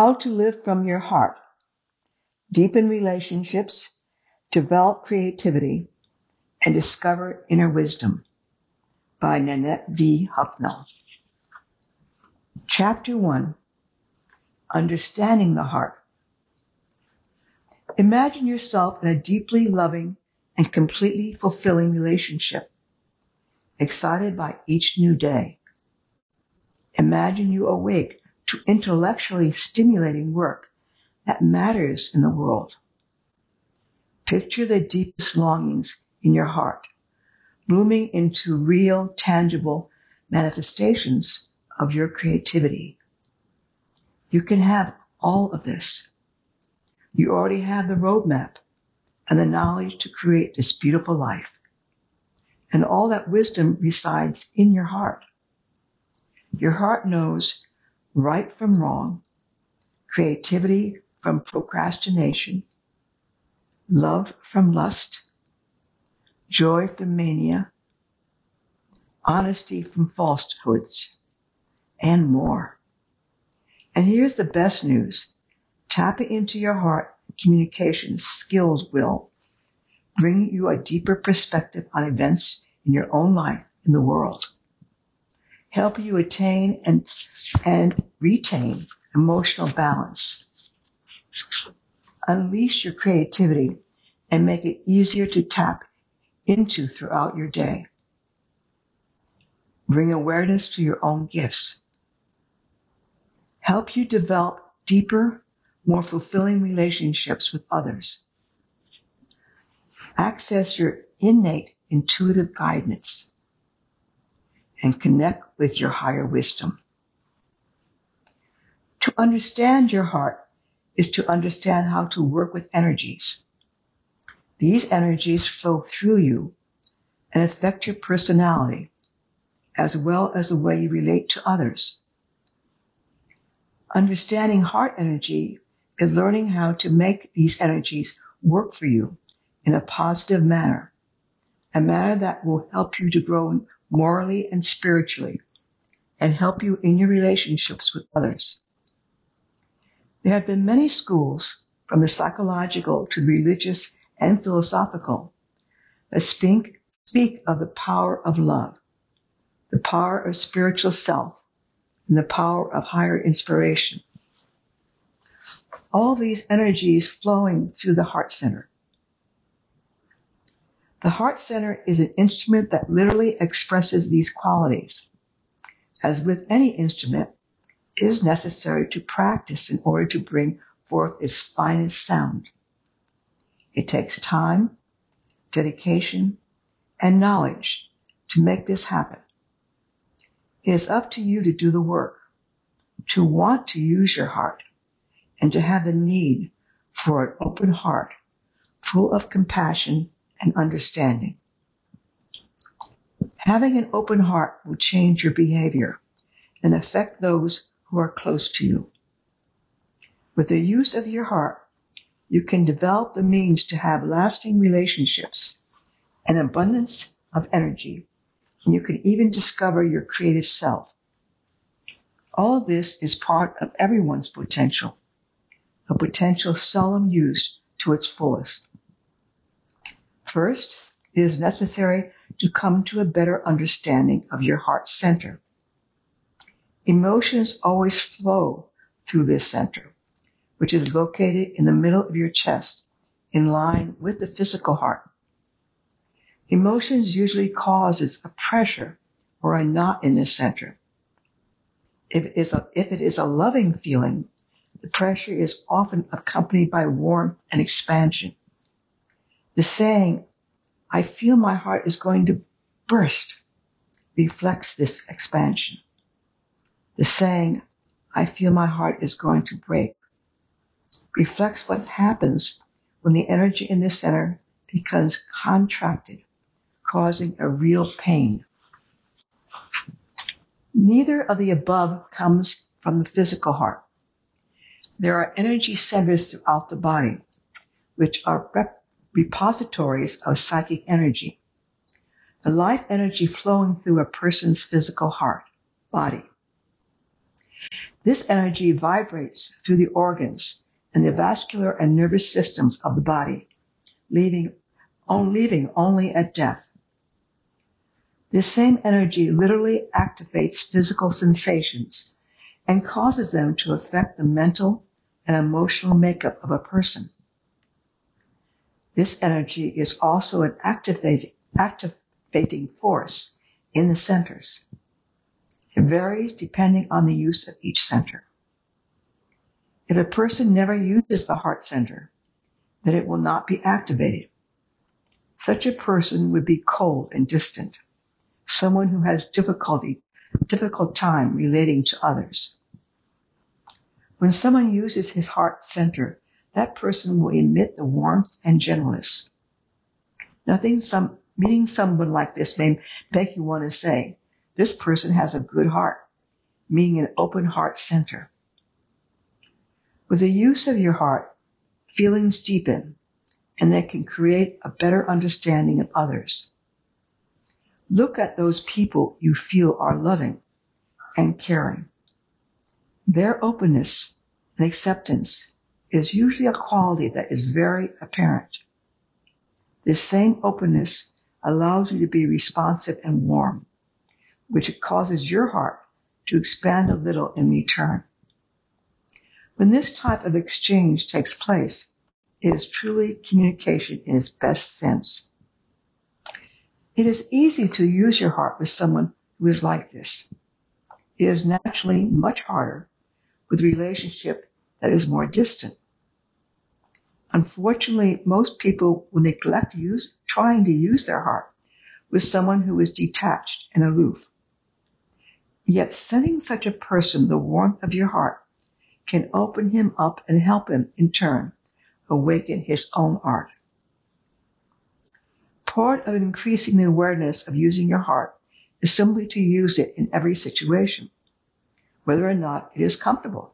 How to Live from Your Heart, Deepen Relationships, Develop Creativity, and Discover Inner Wisdom by Nanette V. Huffnell. Chapter 1, Understanding the Heart. Imagine yourself in a deeply loving and completely fulfilling relationship, excited by each new day. Imagine you awake to intellectually stimulating work that matters in the world. Picture the deepest longings in your heart, blooming into real, tangible manifestations of your creativity. You can have all of this. You already have the roadmap and the knowledge to create this beautiful life. And all that wisdom resides in your heart. Your heart knows right from wrong, creativity from procrastination, love from lust, joy from mania, honesty from falsehoods, and more. And here's the best news. Tapping into your heart communication skills will bring you a deeper perspective on events in your own life in the world, help you attain and retain emotional balance, unleash your creativity, and make it easier to tap into throughout your day. Bring awareness to your own gifts. Help you develop deeper, more fulfilling relationships with others. Access your innate intuitive guidance and connect with your higher wisdom. To understand your heart is to understand how to work with energies. These energies flow through you and affect your personality, as well as the way you relate to others. Understanding heart energy is learning how to make these energies work for you in a positive manner, a manner that will help you to grow morally and spiritually and help you in your relationships with others. There have been many schools, from the psychological to religious and philosophical, that speak of the power of love, the power of spiritual self, and the power of higher inspiration. All these energies flowing through the heart center. The heart center is an instrument that literally expresses these qualities. As with any instrument, it is necessary to practice in order to bring forth its finest sound. It takes time, dedication, and knowledge to make this happen. It is up to you to do the work, to want to use your heart, and to have the need for an open heart, full of compassion and understanding. Having an open heart will change your behavior and affect those who are close to you. With the use of your heart, you can develop the means to have lasting relationships, an abundance of energy, and you can even discover your creative self. All of this is part of everyone's potential, a potential seldom used to its fullest. First, it is necessary to come to a better understanding of your heart center. Emotions always flow through this center, which is located in the middle of your chest, in line with the physical heart. Emotions usually causes a pressure or a knot in this center. If it is a loving feeling, the pressure is often accompanied by warmth and expansion. The saying, "I feel my heart is going to burst," reflects this expansion. The saying, "I feel my heart is going to break," reflects what happens when the energy in this center becomes contracted, causing a real pain. Neither of the above comes from the physical heart. There are energy centers throughout the body, which are repositories of psychic energy, the life energy flowing through a person's physical heart, body. This energy vibrates through the organs and the vascular and nervous systems of the body, leaving only at death. This same energy literally activates physical sensations and causes them to affect the mental and emotional makeup of a person. This energy is also an activating force in the centers. It varies depending on the use of each center. If a person never uses the heart center, then it will not be activated. Such a person would be cold and distant, someone who has difficult time relating to others. When someone uses his heart center, that person will emit the warmth and gentleness. Meeting someone like this may make you want to say, this person has a good heart, meaning an open heart center. With the use of your heart, feelings deepen, and they can create a better understanding of others. Look at those people you feel are loving and caring. Their openness and acceptance is usually a quality that is very apparent. This same openness allows you to be responsive and warm, which causes your heart to expand a little in return. When this type of exchange takes place, it is truly communication in its best sense. It is easy to use your heart with someone who is like this. It is naturally much harder with a relationship that is more distant. Unfortunately, most people will neglect trying to use their heart with someone who is detached and aloof. Yet sending such a person the warmth of your heart can open him up and help him, in turn, awaken his own art. Part of increasing the awareness of using your heart is simply to use it in every situation, whether or not it is comfortable.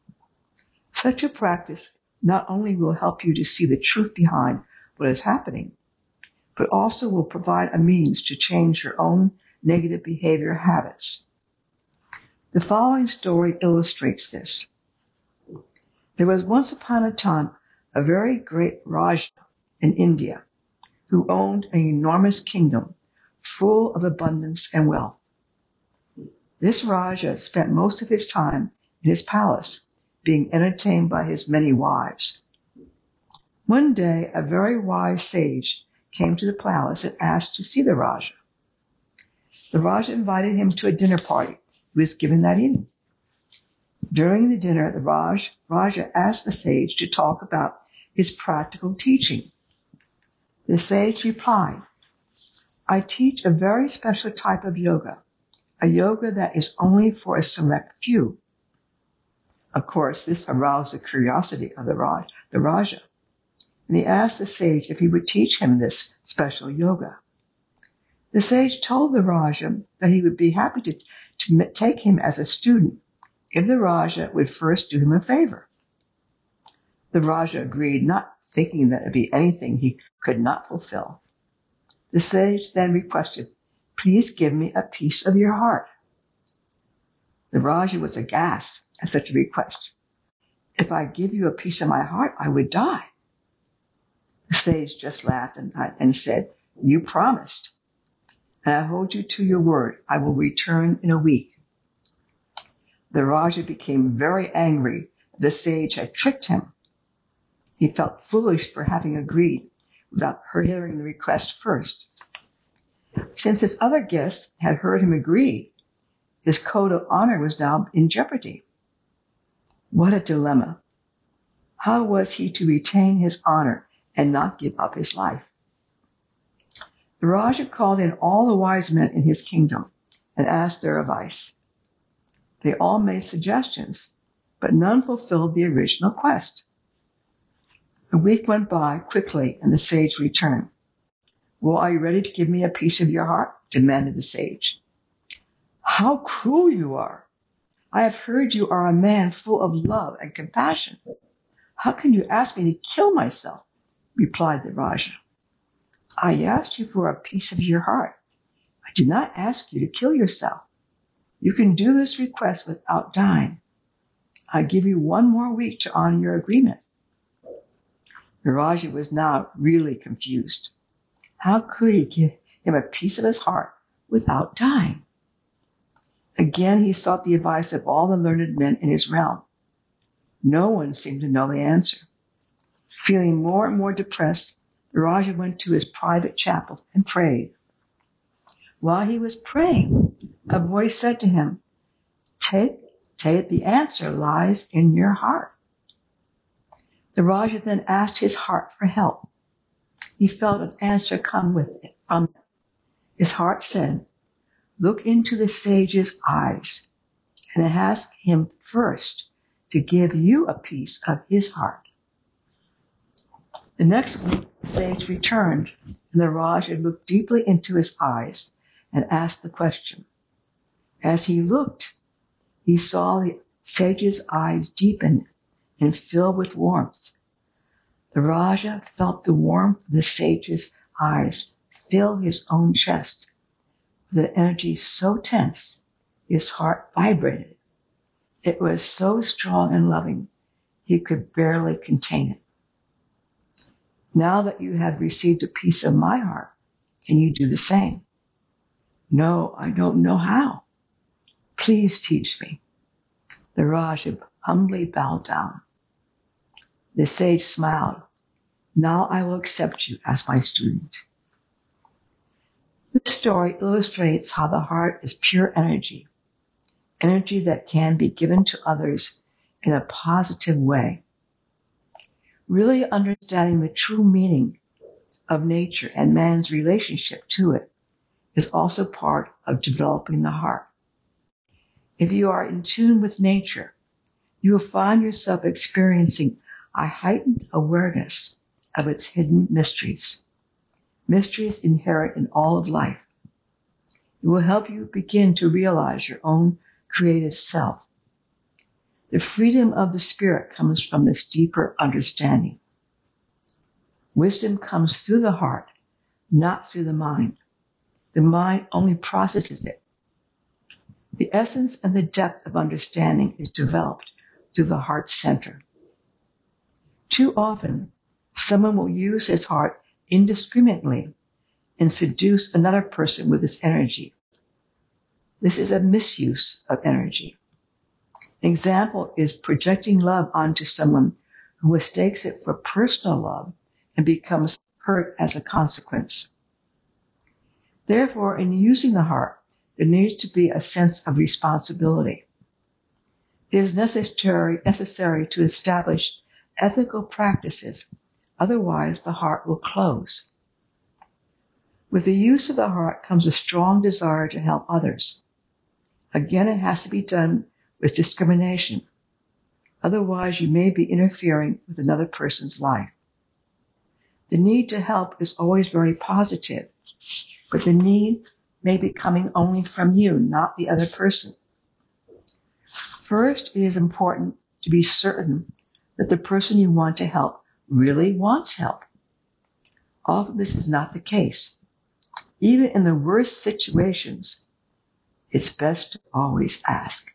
Such a practice not only will help you to see the truth behind what is happening, but also will provide a means to change your own negative behavior habits. The following story illustrates this. There was once upon a time a very great Raja in India who owned an enormous kingdom full of abundance and wealth. This Raja spent most of his time in his palace being entertained by his many wives. One day, a very wise sage came to the palace and asked to see the Raja. The Raja invited him to a dinner party he was given that evening. During the dinner, the Raja asked the sage to talk about his practical teaching. The sage replied, I teach a very special type of yoga, a yoga that is only for a select few. Of course, this aroused the curiosity of the Raja, and he asked the sage if he would teach him this special yoga. The sage told the Raja that he would be happy to take him as a student if the Raja would first do him a favor. The Raja agreed, not thinking that it would be anything he could not fulfill. The sage then requested, please give me a piece of your heart. The Raja was aghast at such a request. If I give you a piece of my heart, I would die. The sage just laughed and said, you promised, and I hold you to your word. I will return in a week. The Raja became very angry. The sage had tricked him. He felt foolish for having agreed without hearing the request first. Since his other guests had heard him agree, his code of honor was now in jeopardy. What a dilemma. How was he to retain his honor and not give up his life? The Raja called in all the wise men in his kingdom and asked their advice. They all made suggestions, but none fulfilled the original quest. A week went by quickly and the sage returned. Well, are you ready to give me a piece of your heart? Demanded the sage. How cruel you are. I have heard you are a man full of love and compassion. How can you ask me to kill myself? Replied the Raja. I asked you for a piece of your heart. I did not ask you to kill yourself. You can do this request without dying. I give you one more week to honor your agreement. The Raja was now really confused. How could he give him a piece of his heart without dying? Again, he sought the advice of all the learned men in his realm. No one seemed to know the answer. Feeling more and more depressed, the Raja went to his private chapel and prayed. While he was praying, a voice said to him, Take, the answer lies in your heart. The Raja then asked his heart for help. He felt an answer come from it. His heart said, Look into the sage's eyes and ask him first to give you a piece of his heart. The next week, the sage returned, and the Raja looked deeply into his eyes and asked the question. As he looked, he saw the sage's eyes deepen and fill with warmth. The Raja felt the warmth of the sage's eyes fill his own chest with an energy so tense his heart vibrated. It was so strong and loving he could barely contain it. Now that you have received a piece of my heart, can you do the same? No, I don't know how. Please teach me. The Raja humbly bowed down. The sage smiled. Now I will accept you as my student. This story illustrates how the heart is pure energy that can be given to others in a positive way. Really understanding the true meaning of nature and man's relationship to it is also part of developing the heart. If you are in tune with nature, you will find yourself experiencing a heightened awareness of its hidden mysteries inherent in all of life. It will help you begin to realize your own creative self. The freedom of the spirit comes from this deeper understanding. Wisdom comes through the heart, not through the mind. The mind only processes it. The essence and the depth of understanding is developed through the heart center. Too often, someone will use his heart indiscriminately and seduce another person with his energy. This is a misuse of energy. An example is projecting love onto someone who mistakes it for personal love and becomes hurt as a consequence. Therefore, in using the heart, there needs to be a sense of responsibility. It is necessary to establish ethical practices, otherwise the heart will close. With the use of the heart comes a strong desire to help others. Again, it has to be done with discrimination. Otherwise, you may be interfering with another person's life. The need to help is always very positive, but the need may be coming only from you, not the other person. First, it is important to be certain that the person you want to help really wants help. Often this is not the case. Even in the worst situations, it's best to always ask.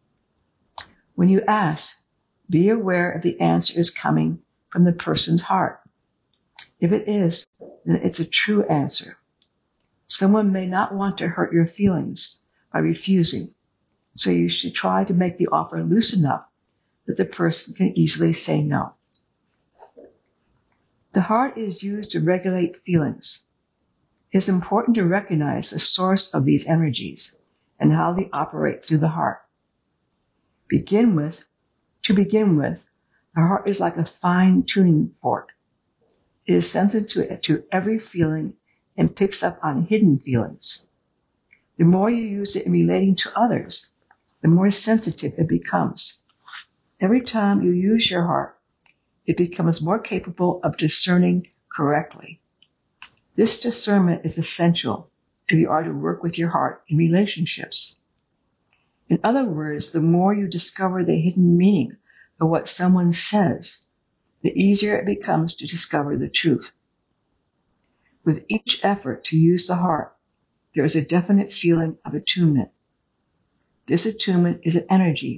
When you ask, be aware if the answer is coming from the person's heart. If it is, then it's a true answer. Someone may not want to hurt your feelings by refusing, so you should try to make the offer loose enough that the person can easily say no. The heart is used to regulate feelings. It is important to recognize the source of these energies and how they operate through the heart. To begin with, the heart is like a fine tuning fork. It is sensitive to every feeling and picks up on hidden feelings. The more you use it in relating to others, the more sensitive it becomes. Every time you use your heart, it becomes more capable of discerning correctly. This discernment is essential if you are to work with your heart in relationships. In other words, the more you discover the hidden meaning of what someone says, the easier it becomes to discover the truth. With each effort to use the heart, there is a definite feeling of attunement. This attunement is an energy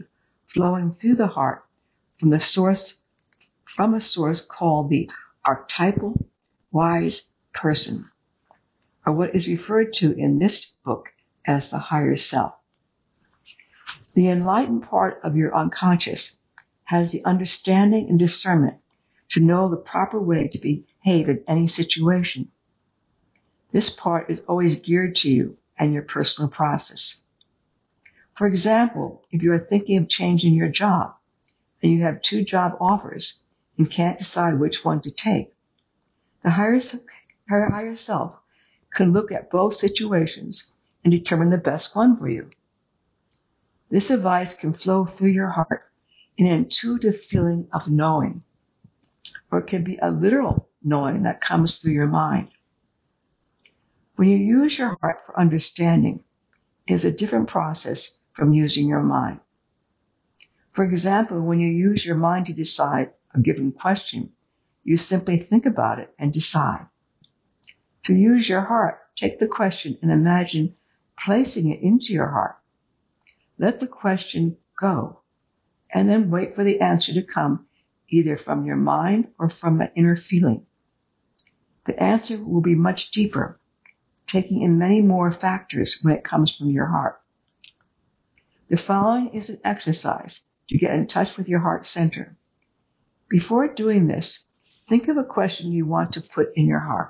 flowing through the heart from the source from a source called the archetypal wise person, or what is referred to in this book as the higher self. The enlightened part of your unconscious has the understanding and discernment to know the proper way to behave in any situation. This part is always geared to you and your personal process. For example, if you are thinking of changing your job and you have 2 job offers and can't decide which one to take, the higher self can look at both situations and determine the best one for you. This advice can flow through your heart in an intuitive feeling of knowing, or it can be a literal knowing that comes through your mind. When you use your heart for understanding, it is a different process from using your mind. For example, when you use your mind to decide a given question, you simply think about it and decide. To use your heart, take the question and imagine placing it into your heart. Let the question go, and then wait for the answer to come either from your mind or from an inner feeling. The answer will be much deeper, taking in many more factors when it comes from your heart. The following is an exercise to get in touch with your heart center. Before doing this, think of a question you want to put in your heart.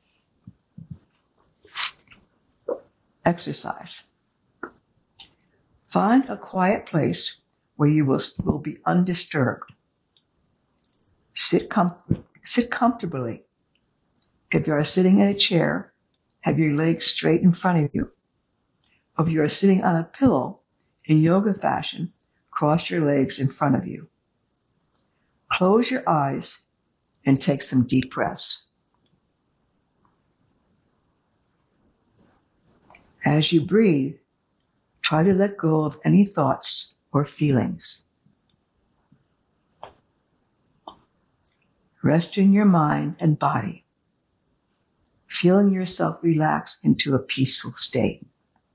Exercise. Find a quiet place where you will be undisturbed. Sit comfortably. If you are sitting in a chair, have your legs straight in front of you. If you are sitting on a pillow in yoga fashion, cross your legs in front of you. Close your eyes and take some deep breaths. As you breathe, try to let go of any thoughts or feelings. Resting your mind and body, feeling yourself relax into a peaceful state.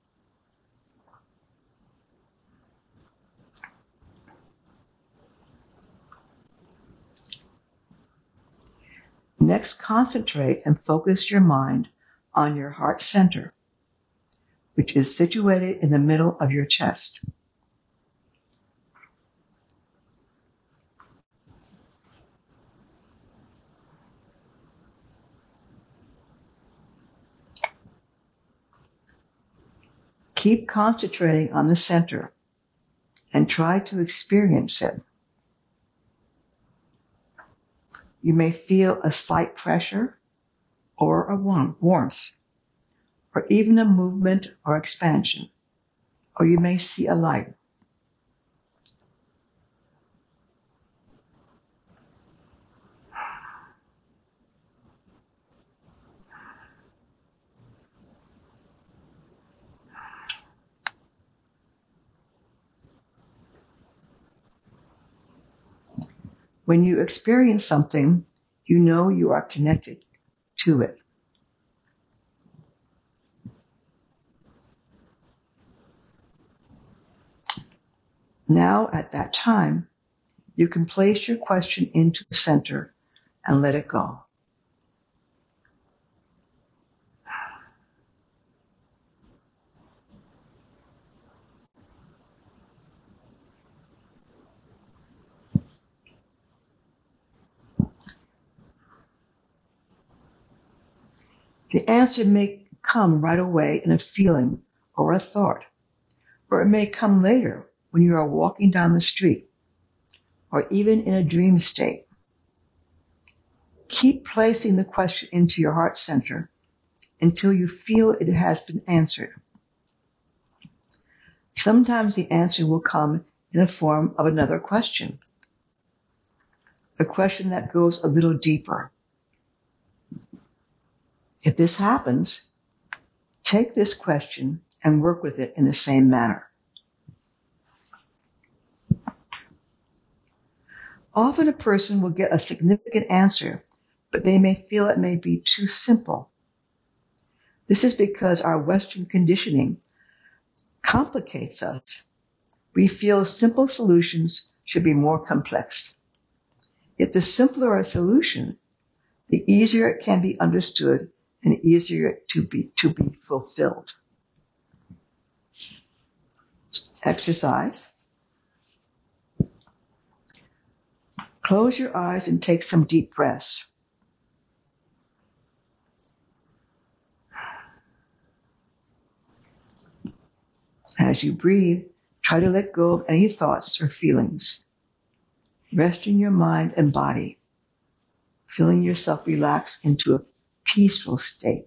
Next, concentrate and focus your mind on your heart center, which is situated in the middle of your chest. Keep concentrating on the center and try to experience it. You may feel a slight pressure or a warmth, or even a movement or expansion, or you may see a light. When you experience something, you know you are connected to it. Now, at that time, you can place your question into the center and let it go. The answer may come right away in a feeling or a thought, or it may come later when you are walking down the street, or even in a dream state. Keep placing the question into your heart center until you feel it has been answered. Sometimes the answer will come in the form of another question, a question that goes a little deeper. If this happens, take this question and work with it in the same manner. Often a person will get a significant answer, but they may feel it may be too simple. This is because our Western conditioning complicates us We feel simple solutions should be more complex. If the simpler a solution, the easier it can be understood and easier to be fulfilled. Exercise. Close your eyes and take some deep breaths. As you breathe, try to let go of any thoughts or feelings. Resting your mind and body, feeling yourself relax into a peaceful state.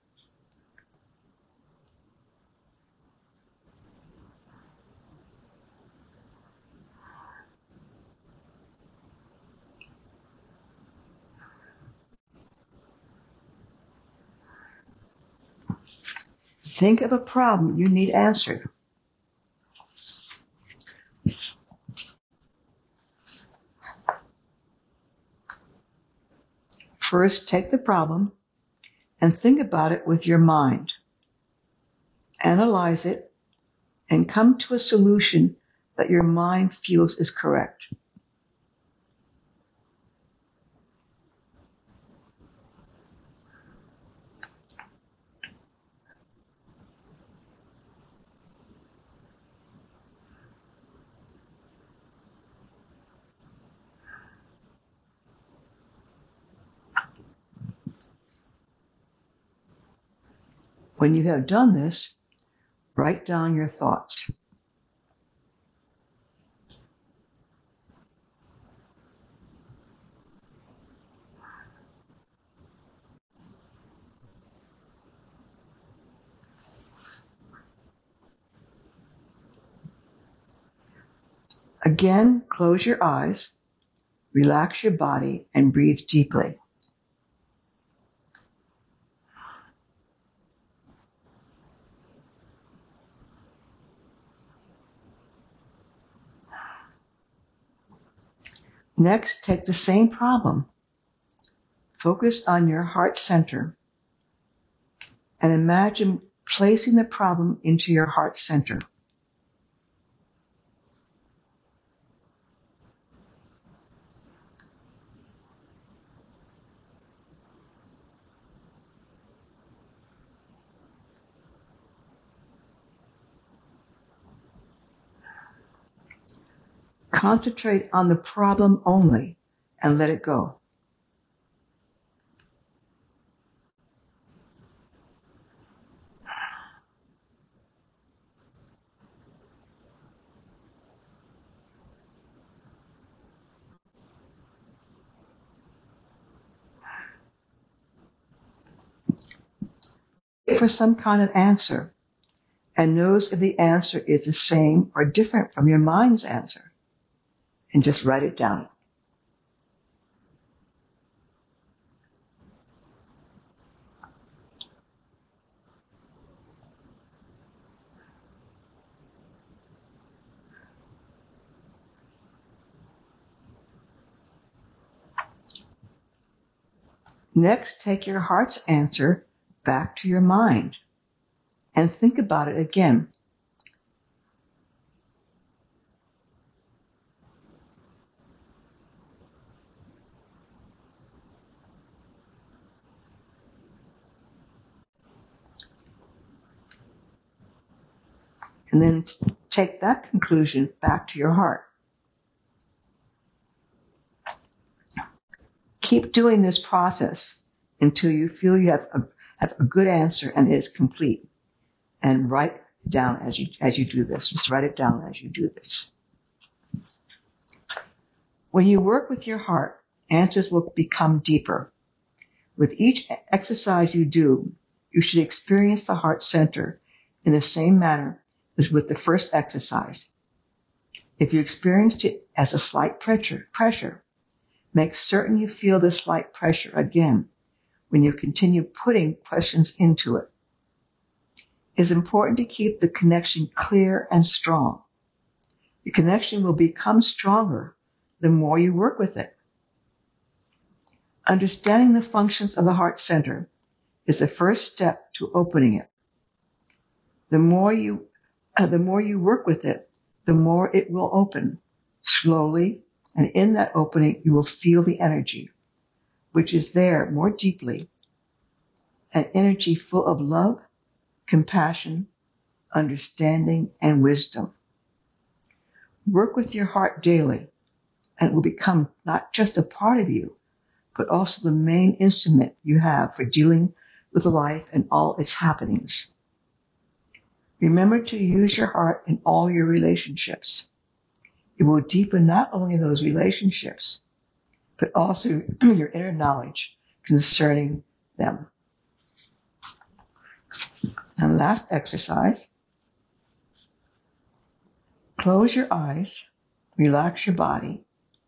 Think of a problem you need answered. First, take the problem and think about it with your mind. Analyze it and come to a solution that your mind feels is correct. When you have done this, write down your thoughts. Again, close your eyes, relax your body, and breathe deeply. Next, take the same problem. Focus on your heart center and imagine placing the problem into your heart center. Concentrate on the problem only and let it go. Wait for some kind of answer and notice if the answer is the same or different from your mind's answer, and just write it down. Next, take your heart's answer back to your mind and think about it again. And then take that conclusion back to your heart. Keep doing this process until you feel you have a good answer and it is complete. And write it down as you do this. Just write it down as you do this. When you work with your heart, answers will become deeper. With each exercise you do, you should experience the heart center in the same manner as with the first exercise. If you experienced it as a slight pressure, make certain you feel the slight pressure again when you continue putting questions into it. It is important to keep the connection clear and strong. The connection will become stronger the more you work with it. Understanding the functions of the heart center is the first step to opening it. The more you work with it, the more it will open slowly, and in that opening you will feel the energy, which is there more deeply, an energy full of love, compassion, understanding, and wisdom. Work with your heart daily, and it will become not just a part of you, but also the main instrument you have for dealing with life and all its happenings. Remember to use your heart in all your relationships. It will deepen not only those relationships, but also your inner knowledge concerning them. And last exercise, close your eyes, relax your body,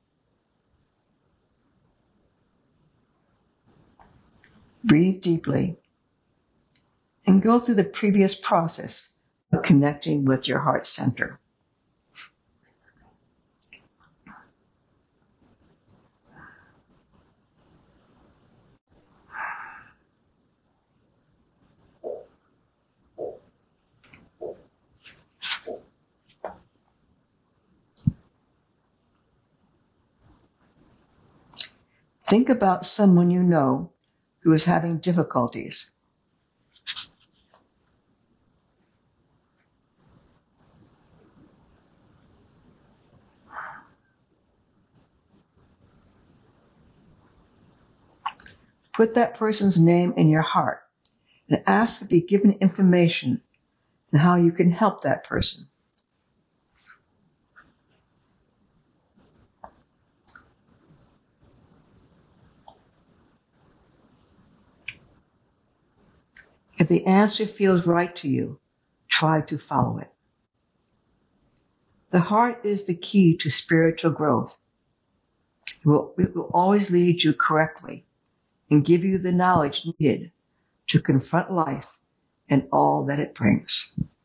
breathe deeply, and go through the previous process of connecting with your heart center. Think about someone you know who is having difficulties. Put that person's name in your heart and ask to be given information on how you can help that person. If the answer feels right to you, try to follow it. The heart is the key to spiritual growth. It will always lead you correctly and give you the knowledge needed to confront life and all that it brings.